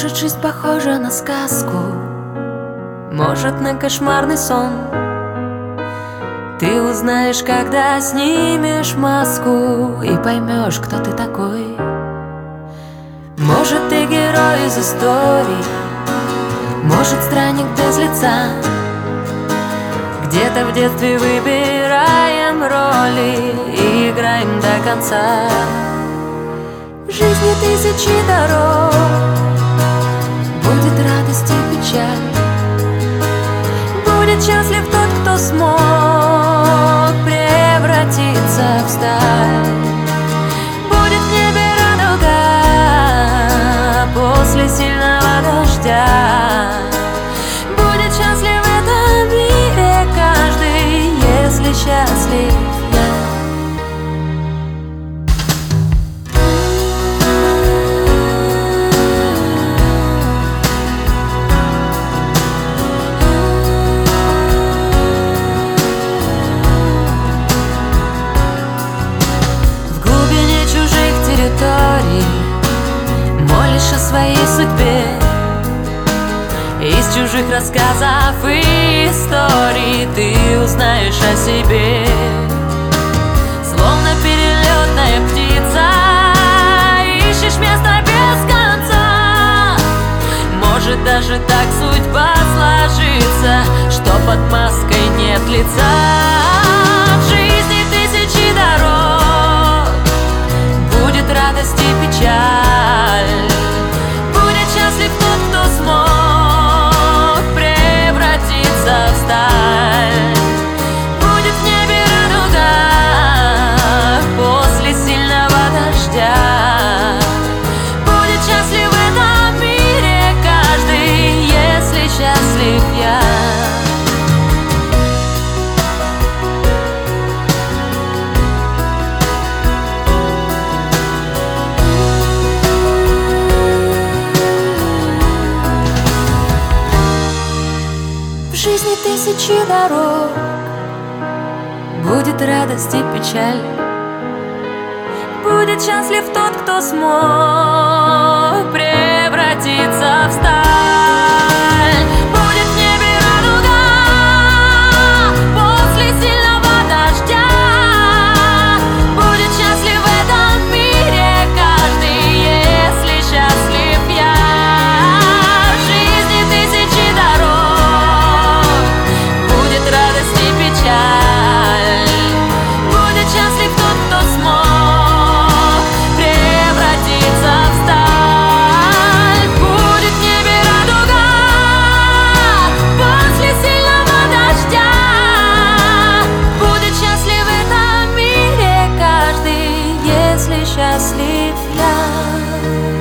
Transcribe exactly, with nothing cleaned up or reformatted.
Может, жизнь похожа на сказку, может, на кошмарный сон. Ты узнаешь, когда снимешь маску, и поймешь, кто ты такой. Может, ты герой из истории, может, странник без лица. Где-то в детстве выбираем роли и играем до конца. В жизни тысячи дорог, будет радость и печаль. Будет счастлив тот, кто смог превратиться в сталь. Будет в небе радуга после сильного дождя. Будет счастлив в этом мире каждый, если счастлив я. Молишь о своей судьбе, из чужих рассказов и историй ты узнаешь о себе. Словно перелетная птица, ищешь место без конца. Может, даже так судьба сложится, что под маской нет лица. В жизни тысячи дорог, будет радость и печаль. Будет счастлив тот, кто смог превратиться в сталь. Будет в небе радуга после сильного дождя. Будет счастлив в этом мире каждый, если счастлив я. В жизни тысячи дорог, будет радость и печаль. Будет счастлив тот, кто смог превратиться в сталь. Будет в небе радуга после сильного дождя. Будет счастлив в этом мире каждый, если счастлив я. В жизни тысячи дорог, будет радость и печаль. Будет счастлив тот, кто смог превратиться в сталь. Будет в небе радуга после сильного дождя. Будет счастлив в этом мире каждый, если счастлив я.